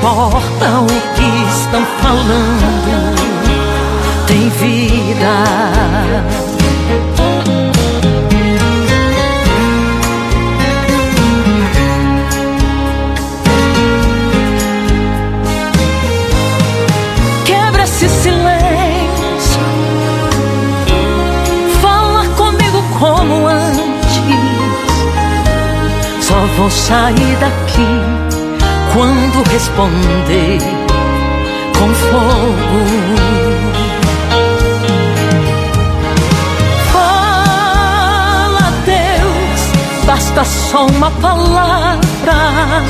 importa o que estão falando, tem vida. Quebra esse silêncio, fala comigo como antes. Só vou sair daqui quando responder com fogo. Fala, Deus, basta só uma palavra.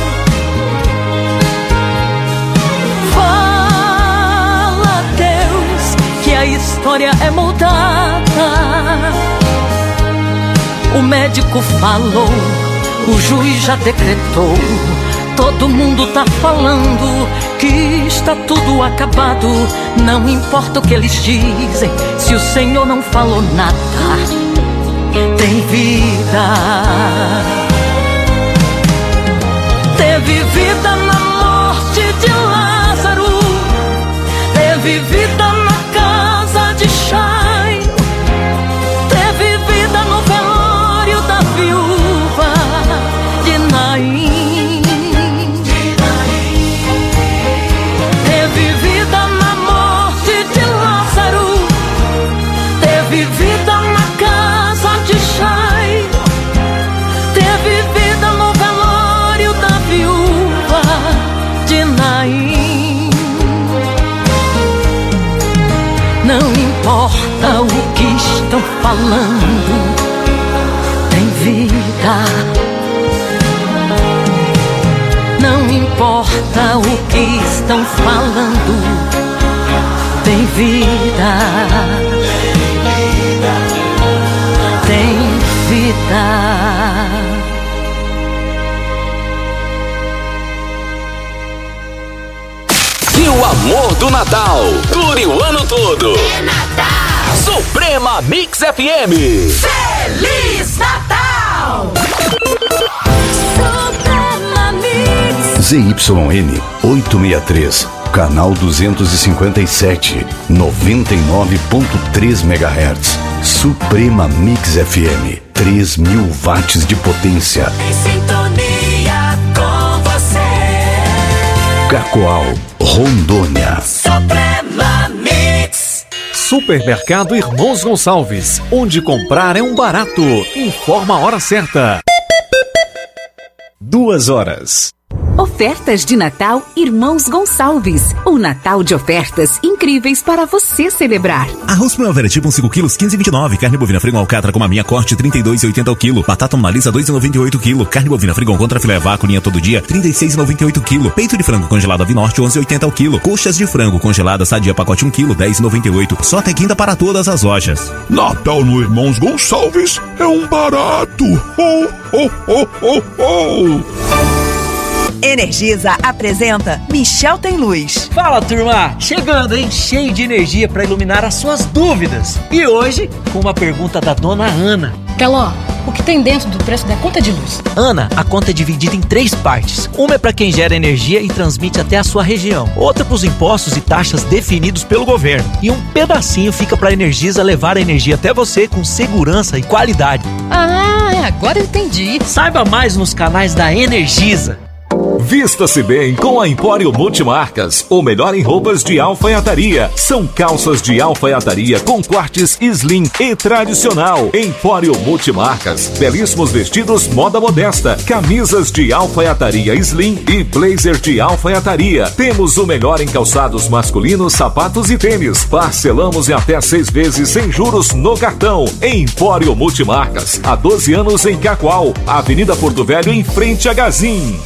Fala, Deus, que a história é mudada. O médico falou, o juiz já decretou. Todo mundo tá falando que está tudo acabado. Não importa o que eles dizem, se o Senhor não falou nada, tem vida. Teve vida na morte de Lázaro, teve vida na casa de Jairo, teve vida no velório da viúva de Naim. Não importa o que estão falando, tem vida. Não importa o que estão falando, tem vida. Tem vida. E o amor do Natal dure o ano todo. É Natal! Suprema Mix FM. Feliz Natal! Suprema Mix. ZYN 863, canal 257, 99.3 MHz. Suprema Mix FM, 3.000 watts de potência. Em sintonia com você. Cacoal, Rondônia. Suprema Mix. Supermercado Irmãos Gonçalves, onde comprar é um barato. Informa a hora certa. 2h. Ofertas de Natal Irmãos Gonçalves. Um Natal de ofertas incríveis para você celebrar. Arroz Primavera tipo 5 quilos, 15,29. Carne bovina Frigon Alcatra com maminha corte, 32,80 o quilo. Batata Monalisa, 2,98 o quilo. Carne bovina Frigon contra filé vácuo, linha todo dia, 36,98 o quilo. Peito de frango congelado Avinorte, 11,80 o quilo. Coxas de frango congelada Sadia, pacote 1 quilo, 10,98. Só até quinta para todas as lojas. Natal no Irmãos Gonçalves é um barato. Oh, oh, oh, oh, oh. Energisa apresenta Michel Tem Luz. Fala, turma! Chegando, hein? Cheio de energia para iluminar as suas dúvidas. E hoje, com uma pergunta da dona Ana. Teló, o que tem dentro do preço da conta de luz? Ana, a conta é dividida em 3 partes. Uma é para quem gera energia e transmite até a sua região. Outra para os impostos e taxas definidos pelo governo. E um pedacinho fica para a Energisa levar a energia até você com segurança e qualidade. Ah, agora eu entendi. Saiba mais nos canais da Energisa. Vista-se bem com a Empório Multimarcas, o melhor em roupas de alfaiataria. São calças de alfaiataria com cortes slim e tradicional. Empório Multimarcas, belíssimos vestidos moda modesta, camisas de alfaiataria slim e blazer de alfaiataria. Temos o melhor em calçados masculinos, sapatos e tênis. Parcelamos em até 6 vezes sem juros no cartão. Empório Multimarcas, há 12 anos em Cacoal, Avenida Porto Velho, em frente a Gazin.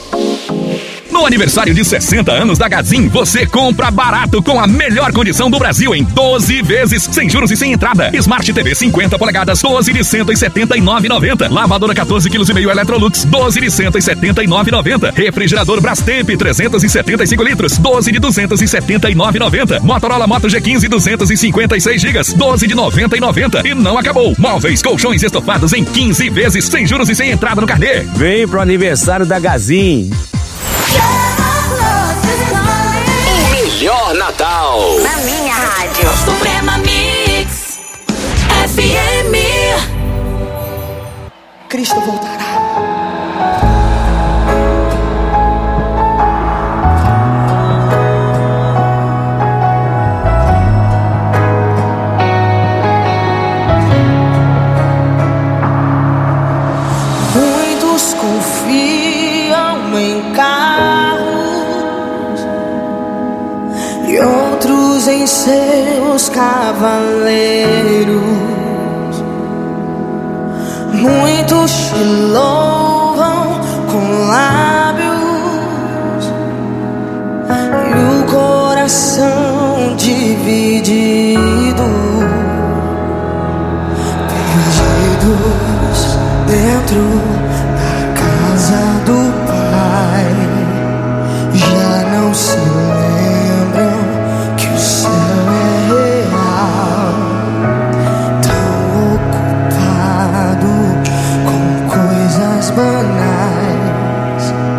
No aniversário de 60 anos da Gazin, você compra barato com a melhor condição do Brasil em 12 vezes, sem juros e sem entrada. Smart TV 50 polegadas, 12 de 179,90. Lavadora 14,5 kg Electrolux, 12 de 179,90. Refrigerador Brastemp 375 litros, 12 de 279,90. Motorola Moto G15 256 GB, 12 de 90,90. E não acabou. Móveis, colchões estofados em 15 vezes, sem juros e sem entrada no carnê. Vem pro aniversário da Gazin. Natal. Na minha rádio. Suprema Mix FM. Cristo voltará. Muitos confiam em carros e outros em seus cavaleiros. Muitos te louvam com lábios e o coração dividido, perdidos dentro da casa do Pai. Já não se lembram que o céu é real, tão ocupado com coisas banais.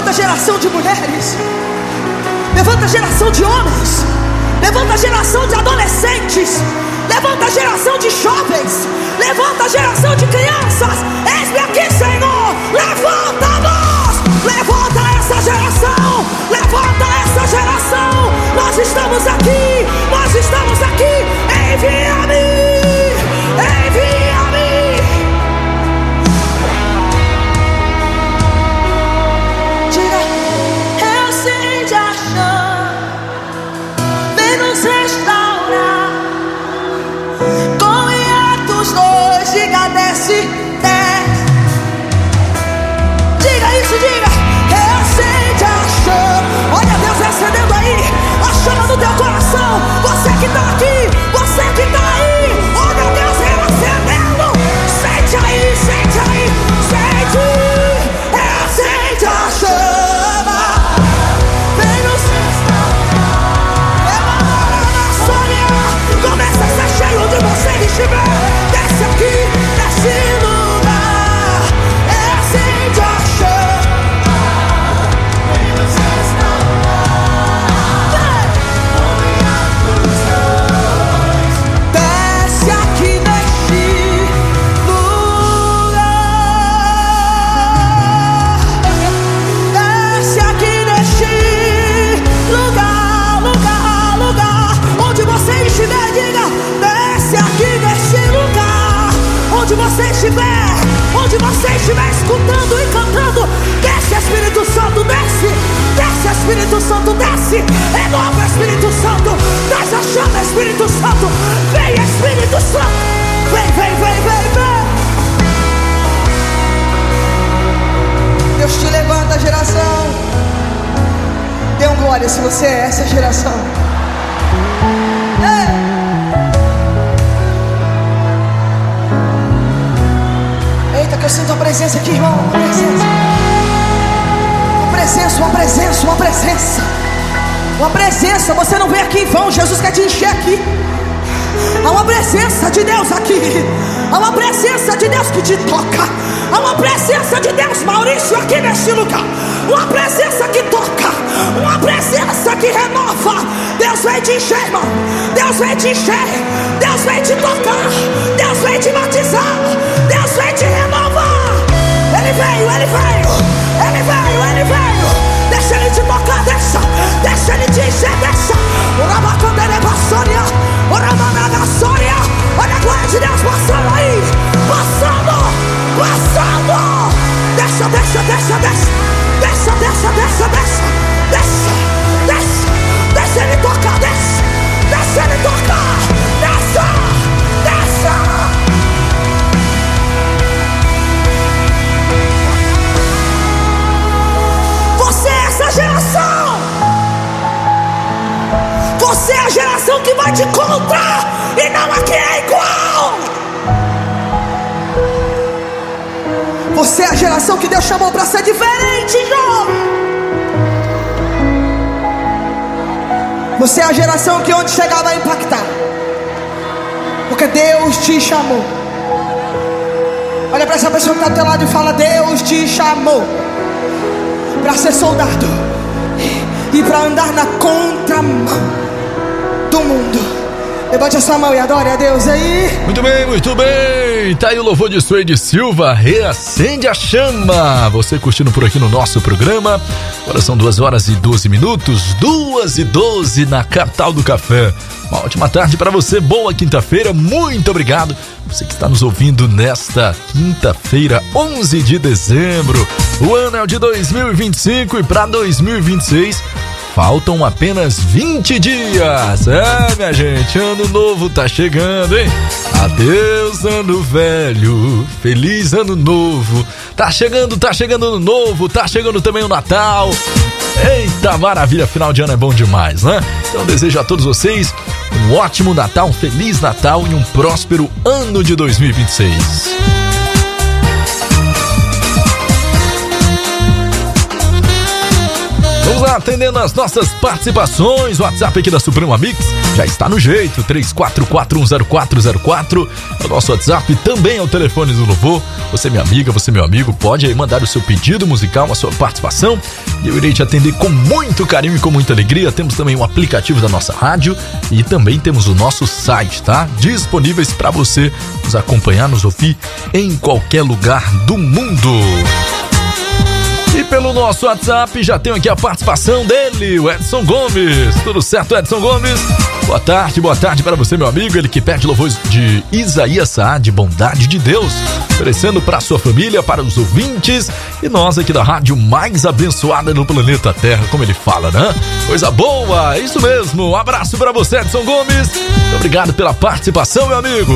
Levanta a geração de mulheres, levanta a geração de homens, levanta a geração de adolescentes, levanta a geração de jovens, levanta a geração de crianças. Eis-me aqui, Senhor. Levanta-nos, levanta essa geração, levanta essa geração. Nós estamos aqui, nós estamos aqui. Envia-me, envia-me. Diga, acende a chama, vem nos restaurar. Com hiatos dois, diga, desce, desce. Diga isso, diga, acende a chama. Olha Deus acendendo aí a chama do teu coração. Você que está aqui, você que está aí, olha Deus reacendendo. Sente aí, sente aí, sente. Acende a chama, vem nos restaurar. Começa a ser cheio onde você estiver. Desce aqui, desce lugar. Acende a chama, vem nos restaurar. Desce aqui neste lugar. Desce aqui neste lugar, lugar, lugar. Onde você estiver, diga, desce aqui neste lugar. Onde você estiver escutando e cantando, desce Espírito Santo, desce, desce Espírito Santo, desce, renova Espírito Santo, traz a chama Espírito Santo, vem Espírito Santo, vem, vem, vem, vem, vem. Deus te levanta, geração. Dê um glória se você é essa geração. Eita, que eu sinto a presença aqui, irmão. Uma presença. Uma presença, uma presença, uma presença. Uma presença. Você não vem aqui em vão. Jesus quer te encher aqui. Há uma presença de Deus aqui. Há uma presença de Deus que te toca. Há uma presença de Deus, Maurício, aqui neste lugar. Uma presença que toca. Uma presença que renova. Deus vem te encher, irmão. Deus vem te encher. Deus vem te tocar. Deus vem te batizar. Deus vem te renovar. Ele veio, ele veio. Ele veio, ele veio. Deixa ele te tocar, deixa. Deixa ele te encher, deixa. Olha a glória de Deus passando aí. Passando, passando. Deixa, deixa, deixa, deixa. Deixa, deixa, deixa, deixa. Deixa, deixa. Deixa ele tocar, deixa. Deixa ele tocar. Deixa, deixa. Você é essa geração. Você é a geração que vai te encontrar e não a que é igual. Você é a geração que Deus chamou para ser diferente, jovem. Você é a geração que onde chegar vai impactar, porque Deus te chamou. Olha para essa pessoa que está do teu lado e fala: Deus te chamou para ser soldado e para andar na contramão do mundo. Levante a sua mão e adore a Deus aí. Muito bem, muito bem. Tá aí o louvor de Suede Silva, Reacende a Chama. Você curtindo por aqui no nosso programa. Agora são 2h12, 2h12 na capital do café. Uma ótima tarde para você, boa quinta-feira. Muito obrigado. Você que está nos ouvindo nesta quinta-feira, 11 de dezembro. O ano é o de 2025 e para 2026 faltam apenas 20 dias. É, minha gente, ano novo tá chegando, hein? Adeus, ano velho. Feliz ano novo. Tá chegando ano novo. Tá chegando também o Natal. Eita, maravilha, final de ano é bom demais, né? Então desejo a todos vocês um ótimo Natal, um Feliz Natal e um próspero ano de 2026. Vamos lá, atendendo as nossas participações. O WhatsApp aqui da Suprema Mix já está no jeito, 34410404. O nosso WhatsApp também é o telefone do louvor. Você, minha amiga, você, meu amigo, pode aí mandar o seu pedido musical, a sua participação, e eu irei te atender com muito carinho e com muita alegria. Temos também o aplicativo da nossa rádio e também temos o nosso site, tá? Disponíveis para você nos acompanhar, nos ouvir em qualquer lugar do mundo. E pelo nosso WhatsApp já tenho aqui a participação dele, o Edson Gomes. Tudo certo, Edson Gomes? Boa tarde para você, meu amigo. Ele que pede louvores de Isaías Saad, Bondade de Deus, oferecendo para sua família, para os ouvintes e nós aqui da rádio mais abençoada no planeta Terra, como ele fala, né? Coisa boa, é isso mesmo. Um abraço para você, Edson Gomes. Muito obrigado pela participação, meu amigo.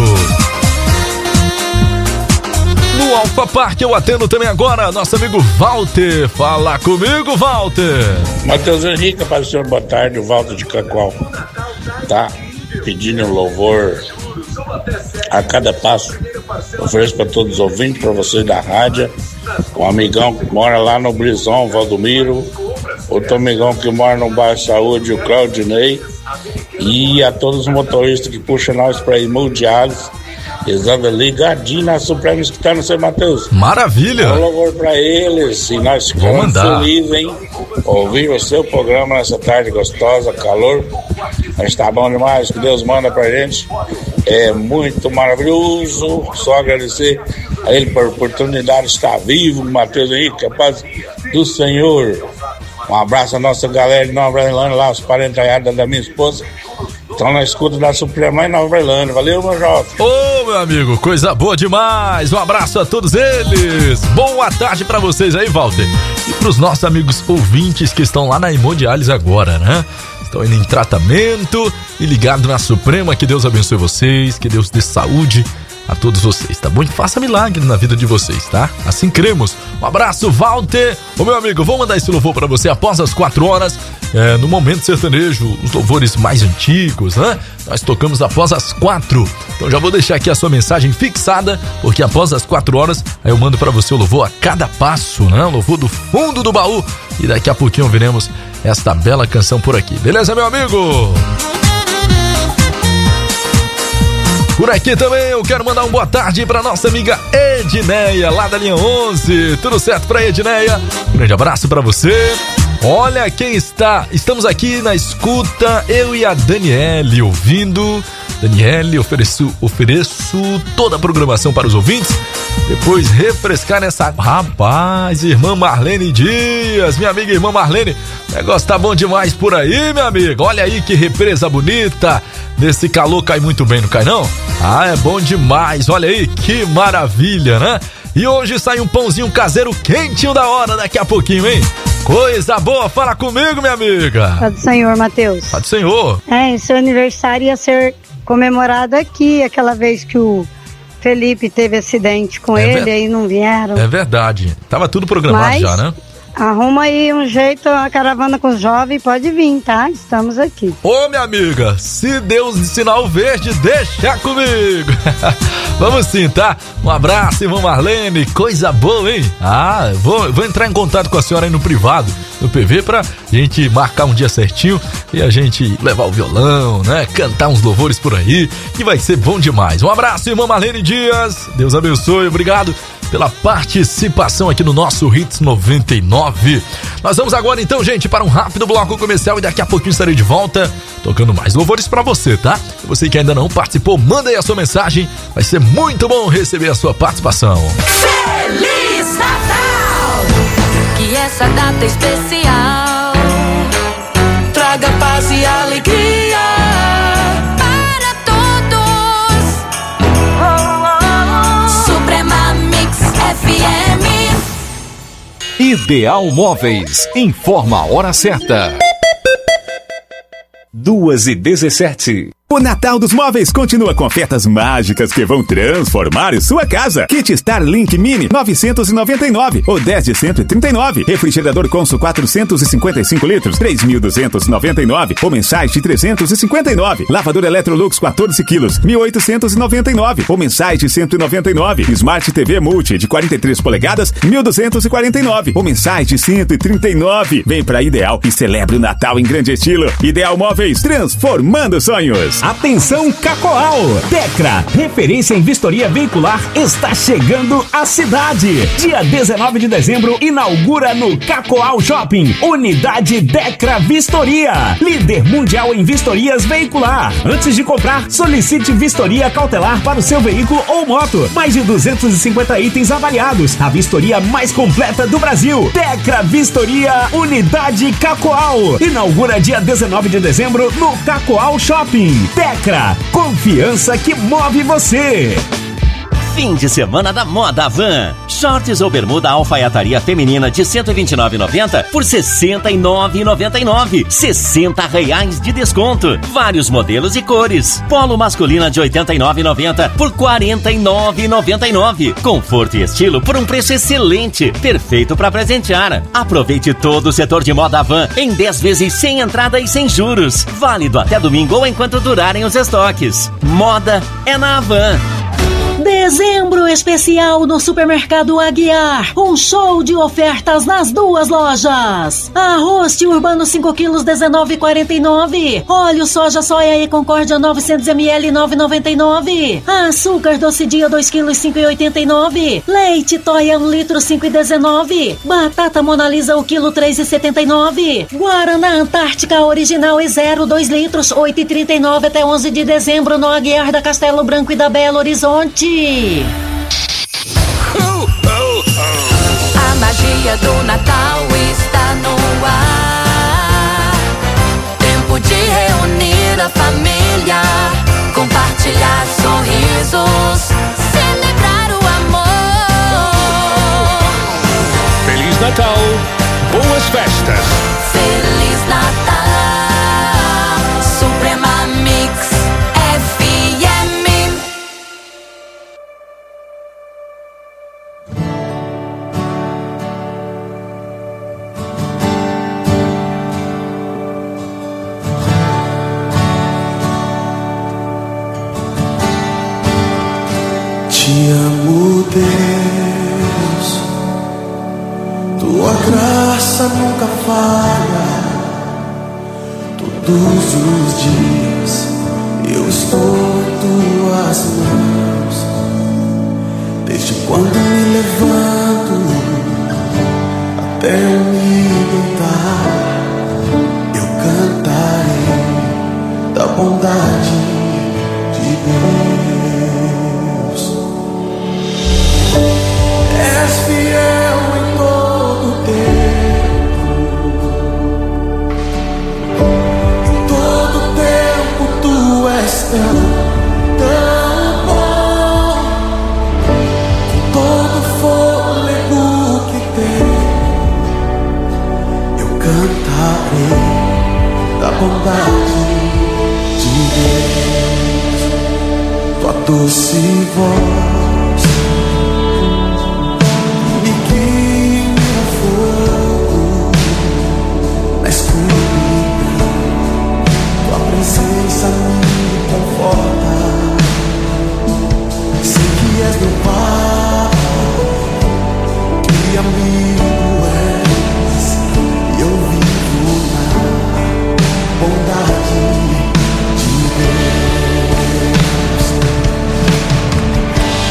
No Alfa Park eu atendo também agora nosso amigo Walter. Fala comigo, Walter. Matheus Henrique, para o senhor, boa tarde, o Walter de Cacoal. Tá pedindo um louvor a cada passo. Ofereço para todos os ouvintes, para vocês da rádio. Um amigão que mora lá no Brison, Valdomiro. Outro amigão que mora no bairro Saúde, o Claudinei. E a todos os motoristas que puxam nós para hemodiálise. Eles andam ligadinhos na Suprema escutando, seu Matheus. Maravilha! Um louvor pra eles e nós ficamos felizes, hein? Ouvir o seu programa nessa tarde gostosa, calor. Mas tá bom demais, que Deus manda pra gente. É muito maravilhoso. Só agradecer a Ele por oportunidade de estar vivo, Matheus Henrique, a paz do Senhor. Um abraço à nossa galera de Nova Orlândia, lá, os parentes da minha esposa. Estão na escuta da Suprema em Nova Orlândia. Valeu, meu jovem. Ô, meu amigo, coisa boa demais. Um abraço a todos eles. Boa tarde pra vocês aí, Walter. E pros nossos amigos ouvintes que estão lá na hemodiálise agora, né? Estão indo em tratamento e ligado na Suprema. Que Deus abençoe vocês, que Deus dê saúde a todos vocês, tá bom? E faça milagre na vida de vocês, tá? Assim cremos. Um abraço, Walter. Ô, meu amigo, vou mandar esse louvor pra você após as 4 horas. No Momento Sertanejo, os louvores mais antigos, né? Nós tocamos após as 4. Então já vou deixar aqui a sua mensagem fixada, porque após as 4 horas, aí eu mando pra você o louvor a cada passo, né? O louvor do fundo do baú. E daqui a pouquinho veremos esta bela canção por aqui. Beleza, meu amigo? Por aqui também eu quero mandar uma boa tarde pra nossa amiga Edneia, lá da linha 11. Tudo certo pra Edneia? Um grande abraço pra você. Olha quem está. Estamos aqui na escuta, eu e a Daniele ouvindo. Daniele, ofereço toda a programação para os ouvintes. Depois refrescar nessa água. Rapaz, irmã Marlene Dias, minha amiga irmã Marlene. O negócio tá bom demais por aí, minha amiga. Olha aí que represa bonita. Nesse calor cai muito bem, não cai não? Ah, é bom demais. Olha aí, que maravilha, né? E hoje sai um pãozinho caseiro quentinho da hora daqui a pouquinho, hein? Coisa boa, fala comigo, minha amiga. Paz do Senhor, Matheus. Paz do Senhor. Seu aniversário ia ser comemorado aqui, aquela vez que o Felipe teve acidente com ele, aí não vieram. É verdade, tava tudo programado já, né? Arruma aí um jeito, a caravana com os jovens, pode vir, tá? Estamos aqui. Ô, minha amiga, se Deus de sinal verde, deixa comigo. Vamos sim, tá? Um abraço, irmã Marlene, coisa boa, hein? Ah, vou entrar em contato com a senhora aí no privado, no PV, pra gente marcar um dia certinho e a gente levar o violão, né? Cantar uns louvores por aí, que vai ser bom demais. Um abraço, irmã Marlene Dias, Deus abençoe, obrigado pela participação aqui no nosso Hits 99. Nós vamos agora então, gente, para um rápido bloco comercial e daqui a pouquinho estarei de volta tocando mais louvores pra você, tá? Você que ainda não participou, manda aí a sua mensagem, vai ser muito bom receber a sua participação. Feliz Natal! Que essa data especial traga paz e alegria para todos. Suprema Mix FM. Ideal Móveis, informa a hora certa. 2h17. O Natal dos Móveis continua com ofertas mágicas que vão transformar sua casa. Kit Starlink Mini 999 ou 10 de 139. Refrigerador Consul 455 litros 3.299 ou mensais de 359. Lavador Electrolux 14 quilos 1.899 ou mensais de 199. Smart TV Multi de 43 polegadas 1.249 ou mensais de 139. Vem pra Ideal e celebre o Natal em grande estilo. Ideal Móveis, transformando sonhos. Atenção Cacoal! Tecra, referência em vistoria veicular, está chegando à cidade. Dia 19 de dezembro, inaugura no Cacoal Shopping, Unidade Tecra Vistoria, líder mundial em vistorias veicular. Antes de comprar, solicite vistoria cautelar para o seu veículo ou moto. Mais de 250 itens avaliados. A vistoria mais completa do Brasil. Tecra Vistoria, Unidade Cacoal. Inaugura dia 19 de dezembro no Cacoal Shopping. Tecra, confiança que move você. Fim de semana da Moda Van. Shorts ou bermuda alfaiataria feminina de R$ 129,90 por R$ 69,99. R$60 de desconto. Vários modelos e cores. Polo masculina de R$ 89,90 por R$ 49,99. Conforto e estilo por um preço excelente. Perfeito para presentear. Aproveite todo o setor de Moda Van em 10 vezes sem entrada e sem juros. Válido até domingo ou enquanto durarem os estoques. Moda é na Havan. Dezembro especial no Supermercado Aguiar. Um show de ofertas nas duas lojas. Arroz Urbano 5 quilos 19,49. Óleo soja soia e Concórdia 900 ml 9,99. Açúcar Doce Dia 2 quilos 5,89. Leite Toia 1 litro 5,19. Batata Monalisa o quilo 3,79. Guaraná Antártica Original e 0 2 litros 8,39 até 11 de dezembro no Aguiar da Castelo Branco e da Belo Horizonte. A magia do Natal está no ar. Tempo de reunir a família, compartilhar sorrisos, celebrar o amor. Feliz Natal, boas festas. Feliz Natal, Suprema Mix FM. Te amo, Deus, tua graça nunca falha. Todos os dias eu estou em tuas mãos. Desde quando me levanto até eu me deitar, eu cantarei da bondade de Deus. És fiel em todo tempo. Em todo tempo tu és tão bom. Com todo fôlego que tenho, eu cantarei da bondade de Deus. Tua doce voz me guia no fogo, na escuridão. Tua presença me conforta. Sei que és meu Pai, que amigo és, e eu vivo na bondade de Deus.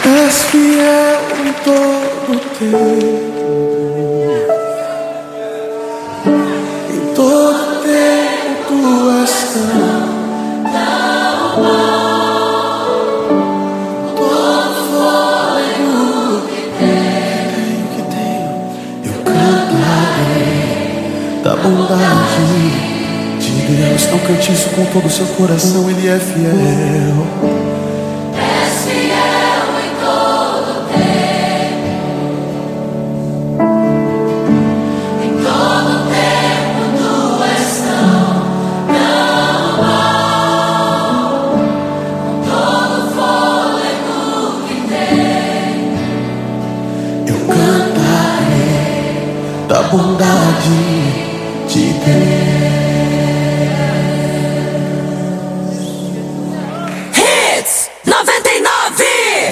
És fiel em todo tempo. Em todo tempo tu és tão todo fôlego que tenho, eu cantarei da bondade de Deus. Não cante isso com todo o seu coração, Ele é fiel. Da bondade de Deus. Hits 99.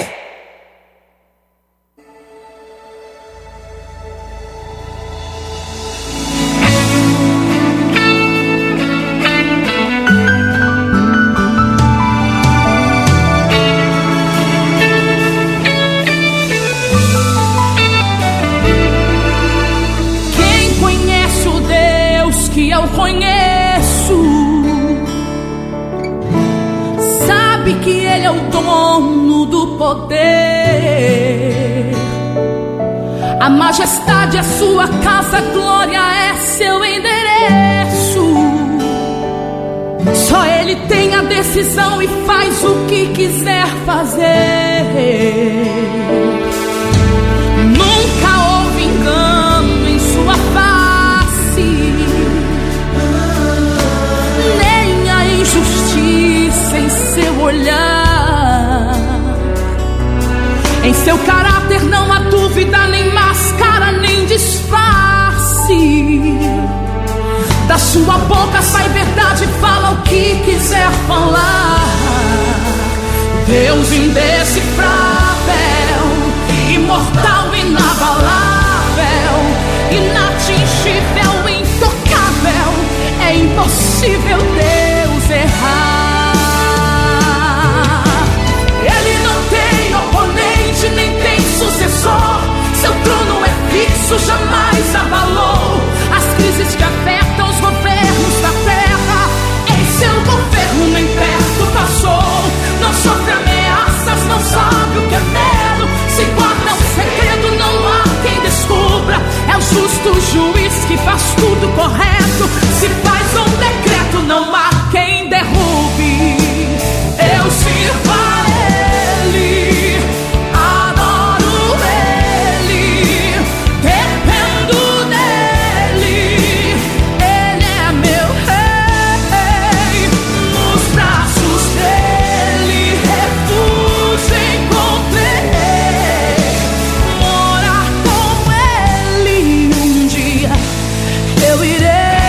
Eu conheço, sabe que Ele é o dono do poder. A majestade é sua casa, a glória é seu endereço. Só Ele tem a decisão e faz o que quiser fazer. Nunca houve engano em sua face, justiça em seu olhar. Em seu caráter não há dúvida, nem máscara, nem disfarce. Da sua boca sai verdade, fala o que quiser falar. Deus indecifrável, imortal, inabalável, inatingível, intocável. É impossível Deus errar. Ele não tem oponente, nem tem sucessor. Seu trono é fixo, jamais abalou. As crises que afetam os governos da terra, em seu governo nem perto passou. Não sofre ameaças, não sabe o que é medo. Se guarda um segredo, não há quem descubra. É o justo juiz que faz tudo correto. Se faz um decreto, não há quem derrube. Eu sirvo a Ele, adoro Ele, dependo dEle. Ele é meu rei, nos braços dEle refúgio encontrei. Morar com Ele um dia eu irei.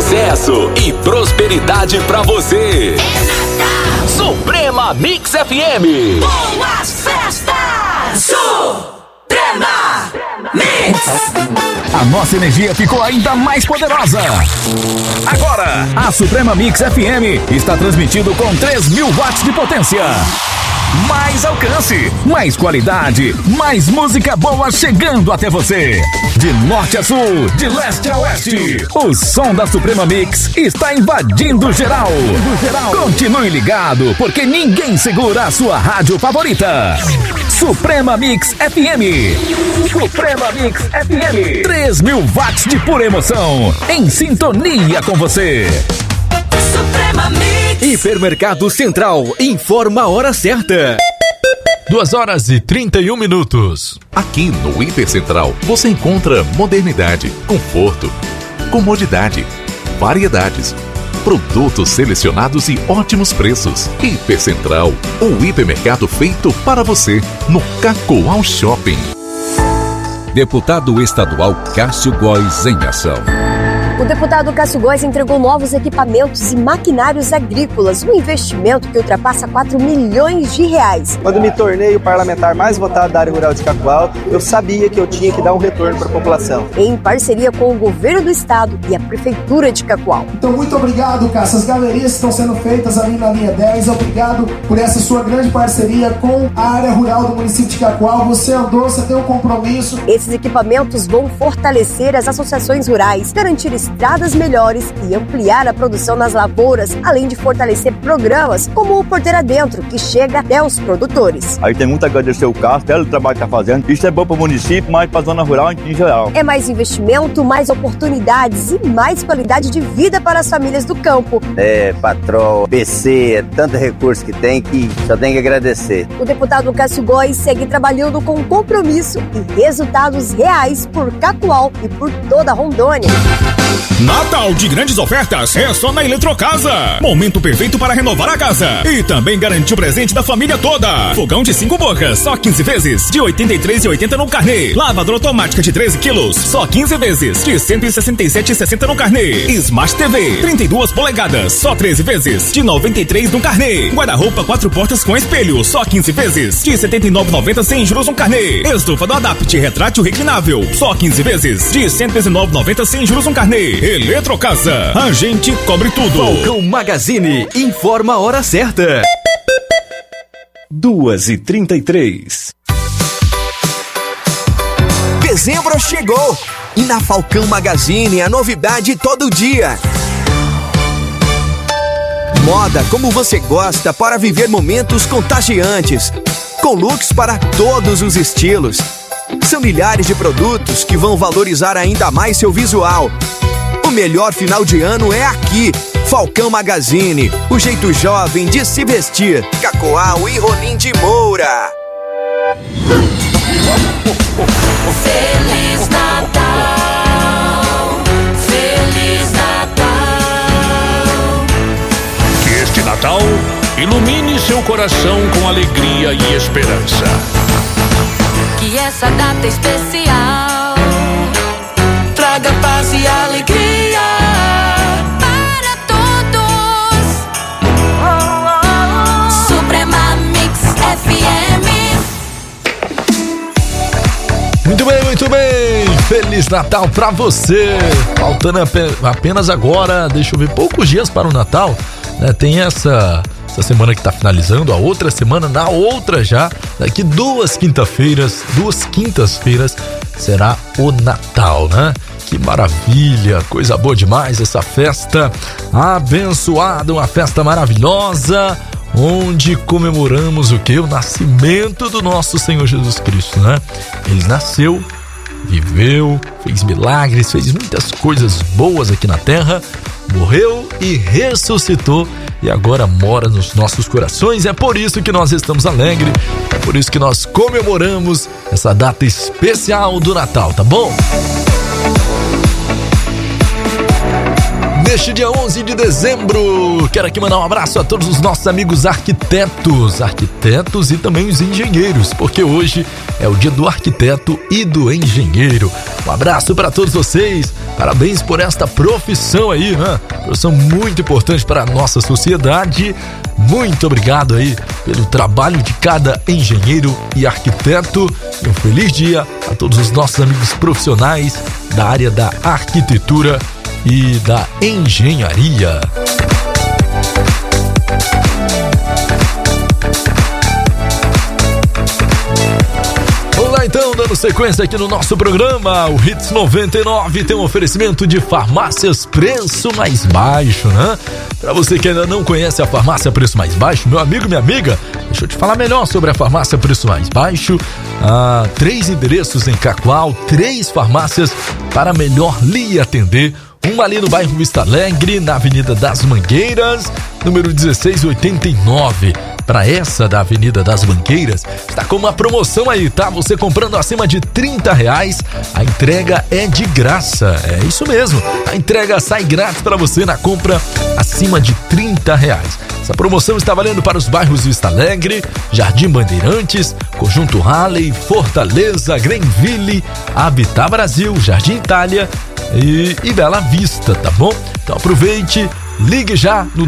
sucesso e prosperidade pra você. Suprema Mix FM. Boas festas! Suprema Mix! A nossa energia ficou ainda mais poderosa. Agora, a Suprema Mix FM está transmitindo com 3.000 watts de potência. Mais alcance, mais qualidade, mais música boa chegando até você. De norte a sul, de leste a oeste, o som da Suprema Mix está invadindo geral. Continue ligado, porque ninguém segura a sua rádio favorita. Suprema Mix FM. Suprema Mix FM. 3.000 watts de pura emoção, em sintonia com você. Suprema Mix. Hipermercado Central informa a hora certa. 2h31. Aqui no Hiper Central você encontra modernidade, conforto, comodidade, variedades, produtos selecionados e ótimos preços. Hiper Central, o hipermercado feito para você no Cacoal Shopping. Deputado estadual Cássio Góes em ação. O deputado Cássio Góes entregou novos equipamentos e maquinários agrícolas, um investimento que ultrapassa 4 milhões de reais. Quando me tornei o parlamentar mais votado da área rural de Cacoal, eu sabia que eu tinha que dar um retorno para a população. Em parceria com o governo do estado e a prefeitura de Cacoal. Então, muito obrigado, Cássio. As galerias estão sendo feitas ali na linha 10. Obrigado por essa sua grande parceria com a área rural do município de Cacoal. Você andou, você tem um compromisso. Esses equipamentos vão fortalecer as associações rurais, garantir estradas melhores e ampliar a produção nas lavouras, além de fortalecer programas como o Porteira Dentro, que chega até os produtores. Aí tem muito a agradecer o Cássio, pelo trabalho que está fazendo. Isso é bom para o município, mas para a zona rural em geral. É mais investimento, mais oportunidades e mais qualidade de vida para as famílias do campo. Patrol, PC, é tanto recurso que tem que só tem que agradecer. O deputado Cássio Góes segue trabalhando com compromisso e resultados reais por Cacoal e por toda Rondônia. Natal de grandes ofertas é só na Eletrocasa. Momento perfeito para renovar a casa e também garantir o presente da família toda. Fogão de 5 bocas, só 15 vezes, de R$ 83,80 no carnê. Lavadora automática de 13 quilos, só 15 vezes, de R$ 167,60 no carnê. Smart TV, 32 polegadas, só 13 vezes, de R$ 93 no carnê. Guarda-roupa 4 portas com espelho, só 15 vezes, de R$ 79,90 sem juros no carnê. Estufa do Adapt retrátil reclinável, só 15 vezes, de R$ 119,90 sem juros no carnê. Eletrocasa, a gente cobre tudo. Falcão Magazine informa a hora certa. 2h33. Dezembro chegou e na Falcão Magazine a novidade todo dia. Moda como você gosta para viver momentos contagiantes, com looks para todos os estilos. São milhares de produtos que vão valorizar ainda mais seu visual. O melhor final de ano é aqui. Falcão Magazine, o jeito jovem de se vestir. Cacoal e Rolim de Moura. Feliz Natal, Feliz Natal. Que este Natal ilumine seu coração com alegria e esperança. Que essa data especial traga paz e alegria para todos. Suprema Mix FM. Muito bem, muito bem. Feliz Natal pra você. Faltando apenas agora, deixa eu ver, poucos dias para o Natal, né? Tem essa semana que tá finalizando, a outra semana, na outra já, daqui 2 quintas-feiras será o Natal, né? Que maravilha, coisa boa demais essa festa abençoada, uma festa maravilhosa, onde comemoramos o quê? O nascimento do nosso Senhor Jesus Cristo, né? Ele nasceu, viveu, fez milagres, fez muitas coisas boas aqui na terra, morreu e ressuscitou e agora mora nos nossos corações. É por isso que nós estamos alegres, é por isso que nós comemoramos essa data especial do Natal, tá bom? neste dia 11 de dezembro. Quero aqui mandar um abraço a todos os nossos amigos arquitetos e também os engenheiros, porque hoje é o dia do arquiteto e do engenheiro. Um abraço para todos vocês, parabéns por esta profissão aí, né? Profissão muito importante para a nossa sociedade. Muito obrigado aí pelo trabalho de cada engenheiro e arquiteto. E um feliz dia a todos os nossos amigos profissionais da área da arquitetura e da engenharia. Vamos lá então, dando sequência aqui no nosso programa. O Hits 99 tem um oferecimento de Farmácias Preço Mais Baixo, né? Pra você que ainda não conhece a Farmácia Preço Mais Baixo, meu amigo, minha amiga, deixa eu te falar melhor sobre a Farmácia Preço Mais Baixo. 3 endereços em Cacoal, 3 farmácias para melhor lhe atender. Uma ali no bairro Vista Alegre, na Avenida das Mangueiras, número 1689. Para essa da Avenida das Mangueiras, está com uma promoção aí, tá? Você comprando acima de R$30, a entrega é de graça. É isso mesmo, a entrega sai grátis para você na compra acima de R$30. Essa promoção está valendo para os bairros Vista Alegre, Jardim Bandeirantes, Conjunto Halley, Fortaleza, Greenville, Habitat Brasil, Jardim Itália e Bela Vista, tá bom? Então aproveite, ligue já no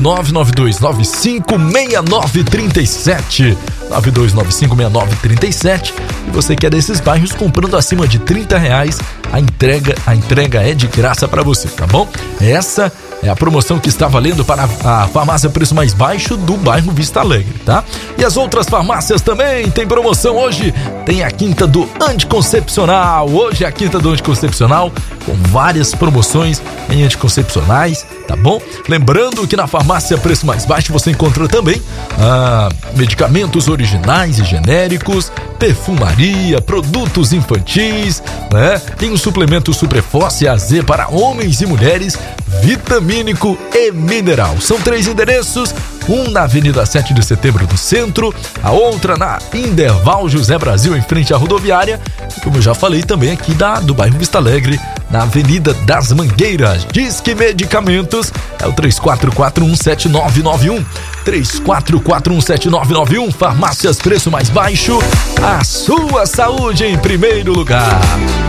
992956937, 92956937, e você que é desses bairros comprando acima de R$30, a entrega é de graça para você, tá bom? Essa é a promoção que está valendo para a farmácia Preço Mais Baixo do bairro Vista Alegre, tá? E as outras farmácias também tem promoção hoje. Tem a quinta do Anticoncepcional. Hoje é a quinta do Anticoncepcional, com várias promoções em anticoncepcionais, tá bom? Lembrando que na farmácia Preço Mais Baixo você encontra também medicamentos originais e genéricos, perfumaria, produtos infantis, né? Tem um suplemento Supreforce AZ para homens e mulheres, vitamínico e mineral. São 3 endereços, um na Avenida 7 de Setembro no centro, a outra na Inderval José Brasil, em frente à rodoviária, e como eu já falei também aqui do bairro Vista Alegre, na Avenida das Mangueiras. Disque Medicamentos é o 34417991, 34417991. Farmácias Preço Mais Baixo, a sua saúde em primeiro lugar.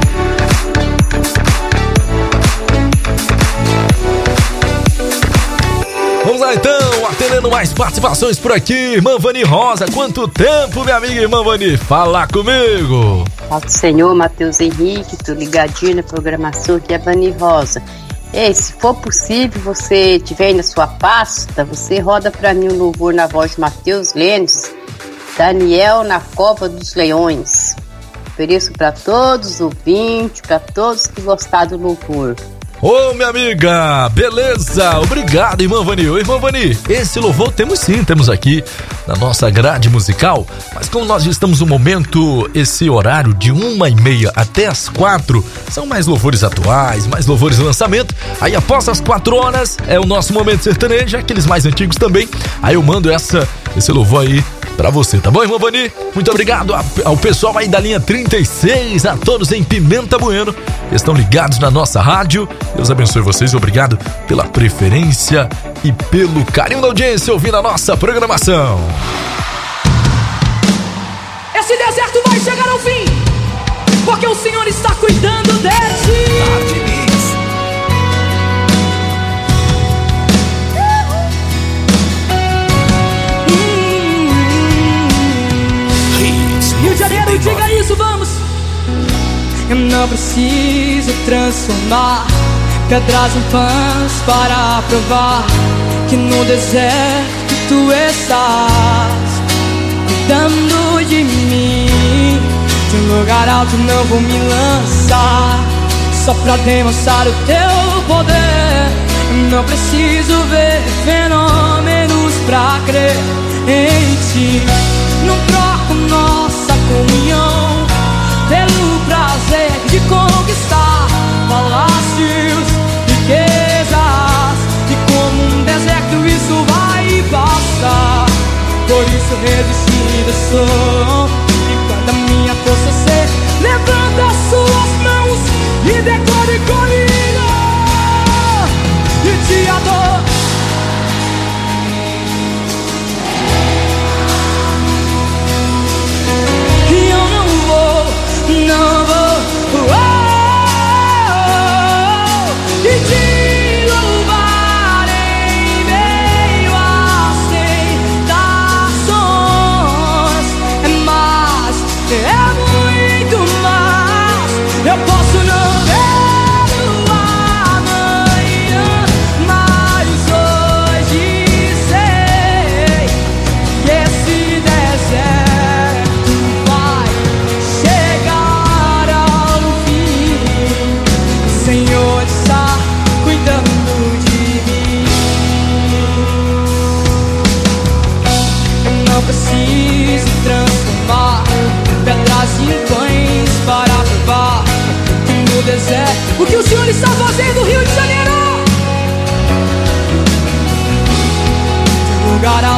Vamos lá então, atendendo mais participações por aqui. Irmã Vani Rosa, quanto tempo, minha amiga irmã Vani? Fala comigo. Fala do Senhor, Matheus Henrique, tô ligadinho na programação aqui, é Vani Rosa. Ei, se for possível, você tiver aí na sua pasta, você roda pra mim um louvor na voz de Matheus Lênis, Daniel na Cova dos Leões. Ofereço pra todos os ouvintes, pra todos que gostaram do louvor. Ô, minha amiga, beleza? Obrigado, irmã Vani. Ô, irmã Vani, esse louvor temos aqui na nossa grade musical, mas como nós já estamos no momento, esse horário de 1h30 até as 4, são mais louvores atuais, mais louvores de lançamento. Aí após as 4 horas é o nosso momento sertanejo, aqueles mais antigos também. Aí eu mando esse louvor aí pra você, tá bom, irmã Vani? Muito obrigado ao pessoal aí da linha 36, a todos em Pimenta Bueno, que estão ligados na nossa rádio. Deus abençoe vocês, obrigado pela preferência e pelo carinho da audiência ouvindo a nossa programação. Esse deserto vai chegar ao fim, porque o Senhor está cuidando de ti. Rio de Janeiro, diga isso, vamos! Eu não preciso transformar pedras em pães para provar que no deserto tu estás cuidando de mim. De um lugar alto não vou me lançar, só pra demonstrar o teu poder. Eu não preciso ver fenômenos pra crer em ti. Não troco nossa comunhão pelo prazer de conquistar palácios, riquezas, e como um deserto isso vai passar. Por isso resistido sou, e quando a minha força se levanta as suas mãos e decore colina, e te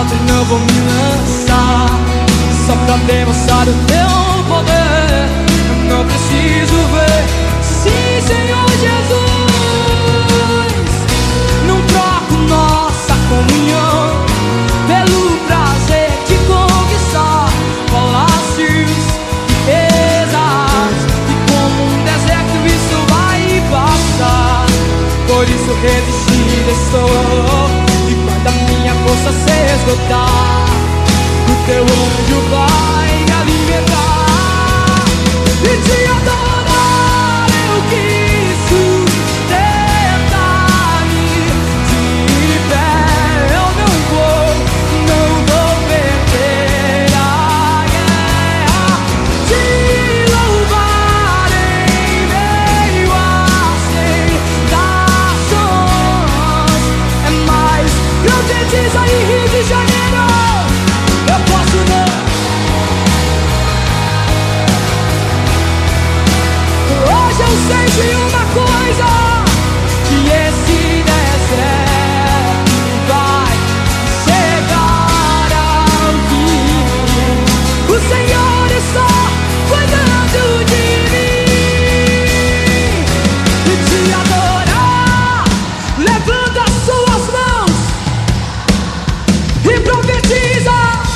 alto e não vou me lançar só pra demonstrar o teu poder. Eu não preciso ver. Sim, Senhor Jesus, não troco nossa comunhão pelo prazer de conquistar palácios e riquezas. E como um deserto isso vai passar. Por isso resistindo estou. E quando a minha força se esgotar, o teu anjo vai me alimentar. E te adorar eu quis sustentar-me de pé. Eu não vou perder a guerra. Te louvar em meio às tentações. É mais profetiza em Rio de Janeiro. Eu posso não. Hoje eu sei de uma coisa, que esse deserto vai chegar ao fim. O Senhor está cuidando de mim. E te adorar, levanta as suas mãos e profetiza.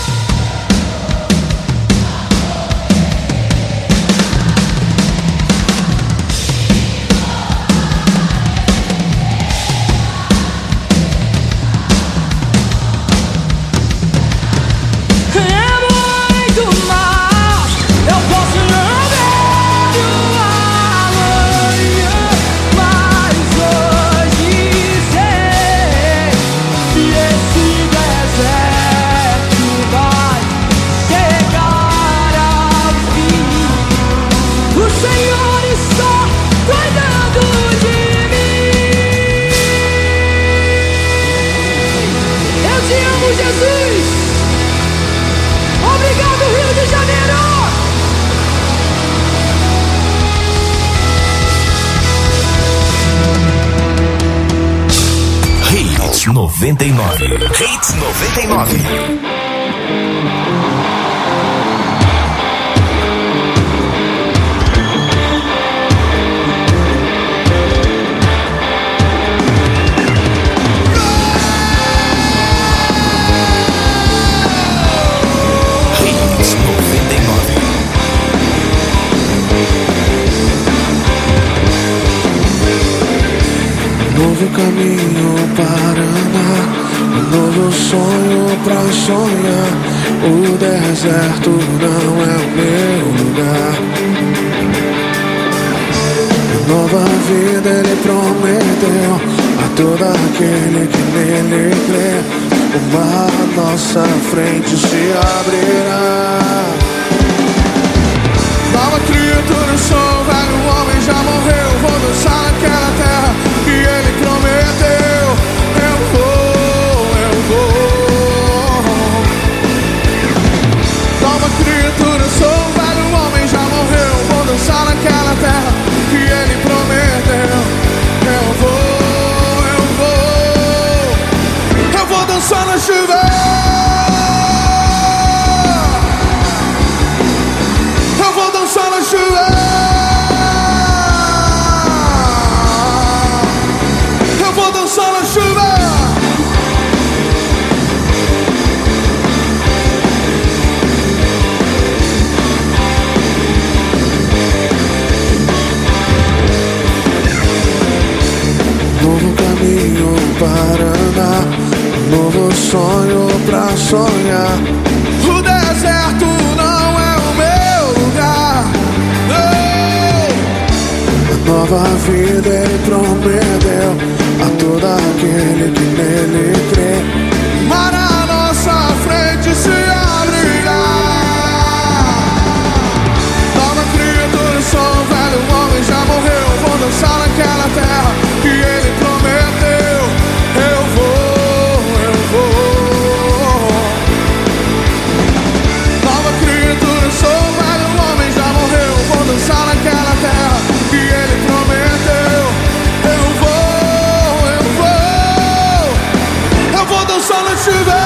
Hits 99. Hits 99. Novo caminho para andar, um novo sonho pra sonhar. O deserto não é o meu lugar. Nova vida ele prometeu a todo aquele que nele crê. O mar à nossa frente se abrirá. Nova criatura sou, velho homem já morreu. Vou dançar naquela terra que ele prometeu. Eu vou. Nova criatura sou, velho homem já morreu. Vou dançar naquela terra que ele prometeu. Eu vou dançar na chuva. Eu vou dançar na chuva. Eu vou dançar na chuva. Novo caminho para andar, novo sonho pra sonhar. O deserto não é o meu lugar. A nova vida ele prometeu a todo aquele que nele crê. Mar à nossa frente se abrirá. Nova criatura sou, velho homem já morreu. Vou dançar naquela terra que ele prometeu. Eu vou. Nova criatura sou, velho homem já morreu. Vou dançar naquela terra que ele prometeu. Eu vou dançar na chuva.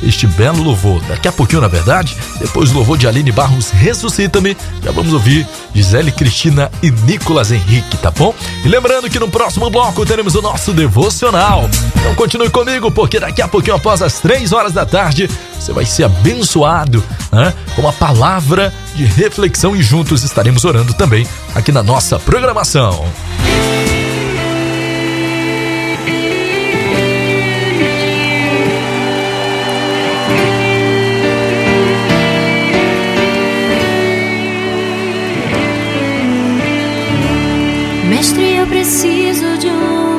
este belo louvor. Daqui a pouquinho, na verdade, depois do louvor de Aline Barros, Ressuscita-me, já vamos ouvir Gisele Cristina e Nicolas Henrique, tá bom? E lembrando que no próximo bloco teremos o nosso devocional. Então continue comigo, porque daqui a pouquinho, após as 3 horas da tarde, você vai ser abençoado, né, com uma palavra de reflexão e juntos estaremos orando também aqui na nossa programação. Mestre, eu preciso de um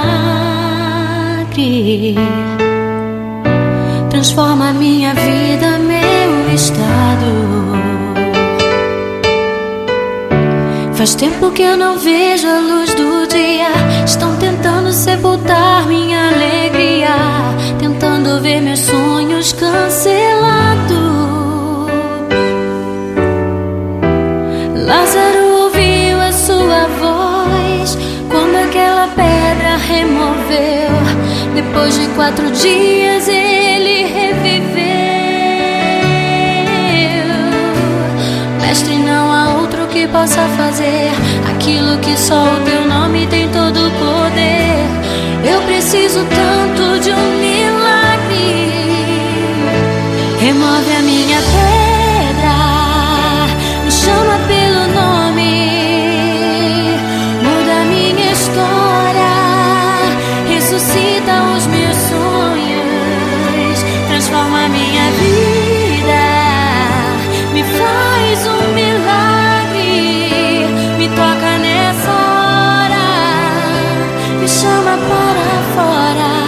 milagre. Transforma minha vida, meu estado. Faz tempo que eu não vejo a luz do dia. Estão tentando sepultar minha alegria, tentando ver meus sonhos cancelados. Lázaro ouviu a sua voz quando aquela pedra removeu. Depois de 4 dias ele reviveu. Mestre, não há outro que possa fazer aquilo que só o teu nome tem todo o poder. Eu preciso tanto de um milagre. Remove a minha pedra, me chama pelo nome, muda a minha história, ressuscita os meus sonhos, transforma a minha vida, me faz um milagre, me toca nessa hora, me chama para fora.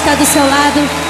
está do seu lado.